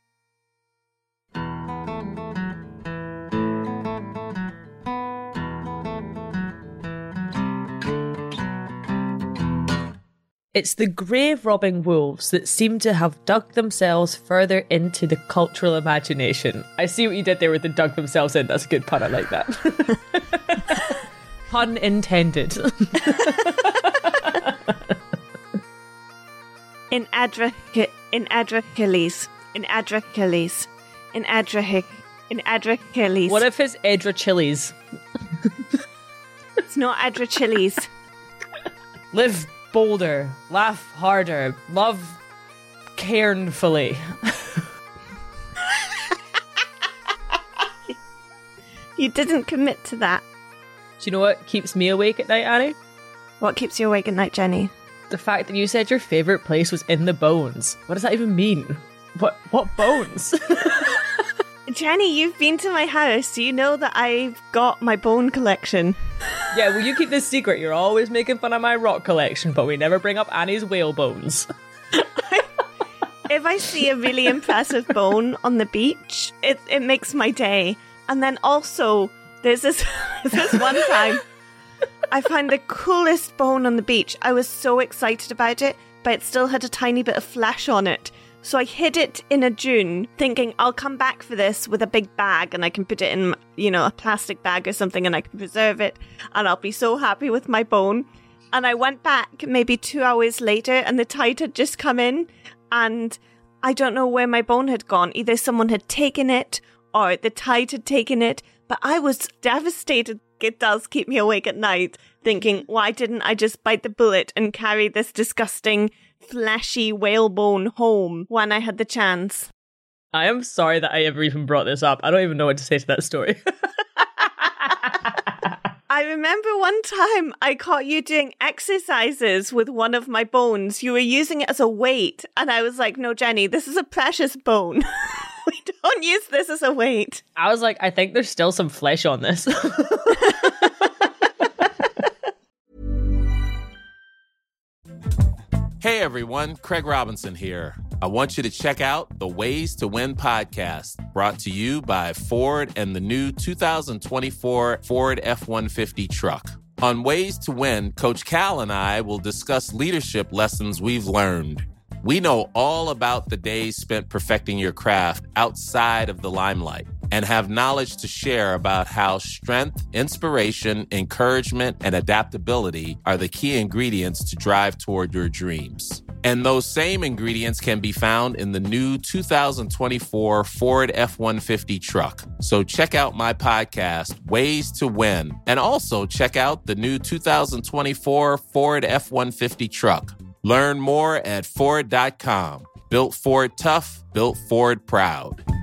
It's the grave-robbing wolves that seem to have dug themselves further into the cultural imagination. I see what you did there with the dug themselves in. That's a good pun. I like that. Pun intended. in Adra... In Adracheles. In Adracheles. In Adrahic... In Adracheles. What if it's Edra Chilies? It's not Adrachiles. Live bolder, laugh harder, love cairnfully. You didn't commit to that. Do you know what keeps me awake at night, Annie? What keeps you awake at night, Jenny? The fact that you said your favourite place was in the bones. What does that even mean? What what bones? Jenny, you've been to my house, so you know that I've got my bone collection. Yeah, well, you keep this secret. You're always making fun of my rock collection, but we never bring up Annie's whale bones. If I see a really impressive bone on the beach, it, it makes my day. And then also, there's this, this one time, I found the coolest bone on the beach. I was so excited about it, but it still had a tiny bit of flesh on it. So I hid it in a dune, thinking I'll come back for this with a big bag and I can put it in, you know, a plastic bag or something and I can preserve it and I'll be so happy with my bone. And I went back maybe two hours later and the tide had just come in and I don't know where my bone had gone. Either someone had taken it or the tide had taken it, but I was devastated. It does keep me awake at night, thinking, why didn't I just bite the bullet and carry this disgusting fleshy whalebone home when I had the chance? I am sorry that I ever even brought this up. I don't even know what to say to that story. I remember one time I caught you doing exercises with one of my bones. You were using it as a weight. And I was like, no, Jenny, this is a precious bone. We don't use this as a weight. I was like, I think there's still some flesh on this. Hey everyone, Craig Robinson here. I want you to check out the Ways to Win podcast, brought to you by Ford and the new two thousand twenty-four Ford F one fifty truck. On Ways to Win, Coach Cal and I will discuss leadership lessons we've learned. We know all about the days spent perfecting your craft outside of the limelight and have knowledge to share about how strength, inspiration, encouragement, and adaptability are the key ingredients to drive toward your dreams. And those same ingredients can be found in the new two thousand twenty-four Ford F one fifty truck. So check out my podcast, Ways to Win, and also check out the new two thousand twenty-four Ford F one fifty truck. Learn more at Ford dot com. Built Ford tough, built Ford proud.